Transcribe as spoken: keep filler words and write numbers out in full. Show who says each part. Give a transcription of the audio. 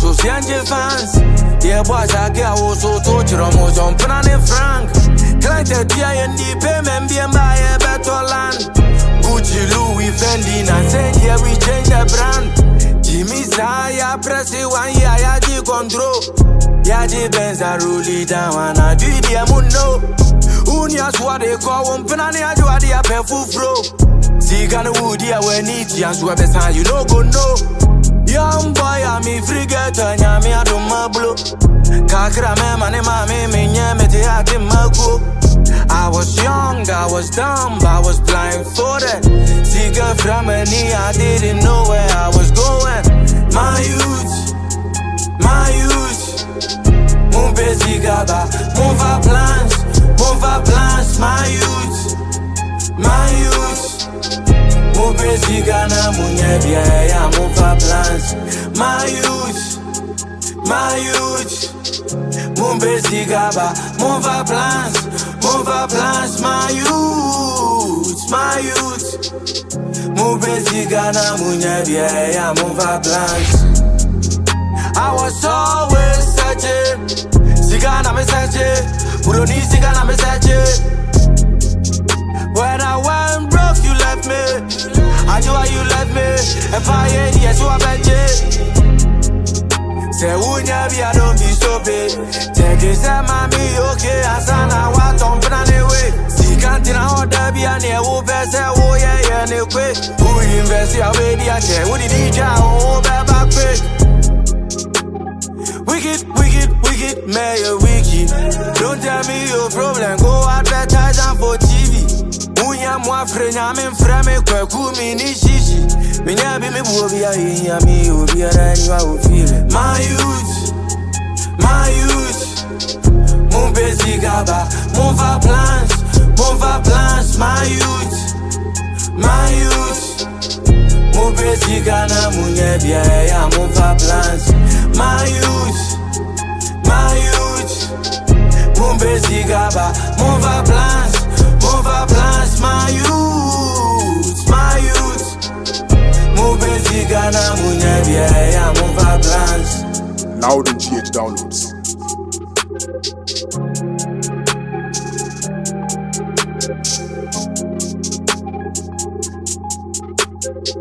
Speaker 1: so Sianje fans. Yeah, boys, I get also told you almost on Panani Frank. Client the D I N D payment being by a better land. Gucci, Louis, Fendi, and saying, yeah, we change the brand. Jimmy Saya, press it one year, I did control. Yaji Benz, I roll it down, and I do the amuno. Unias, what they call one Panani, I do a pay full flow. See, can wood here when it's young, so you know, go no. Young boy, I'm a frigate, and I'm a dumablo. Kakra, me, mame, me, me, te ati mago. I was young, I was dumb, I was blindfolded. See, girl from a knee, I didn't know where I was going. My youth, my youth. Mon busy gaba, mon va plans, mon va plans, my youth, my youth. Mon busy gana, mon yebia, ya mon va plans, my youth, my youth. Mon busy gaba, mon va plans, mon va plans, my youth, my youth. Mon busy gana, mon yebia, ya mon va plans. I was always searching. Sigana me searching. Puroni sigana me searching. When I went broke, you left me. I do why you left me. If I ain't yes, you are bench. Say, Unya be, I don't be stupid. Take it, say, mommy, okay. I said, I want to plan away. See, can't I order be an air, who best say, oh, yeah, yeah, no quick. Who invest your way, the chair, who did he try, oh, back quick. Wicked, wicked, wicked, mayor wicked. Don't tell me your problem, go advertise am for T V. Unya mwa friend, I'm in frame, kweku mini shishi. Minya be me bobia, inya mi obia, and you are feeling. My youth, my youth. Mon busy gaba, mon va plans, mon va plans, my youth, my youth. Mon busy gana, mon yebia, ya mon va plans. My youth, my youth. Mon busy gaba, mon va plans, mon va plans, my youth, my youth. Mon busy gana, mon yebia, ya mon va plans.
Speaker 2: Loud and G H downloads.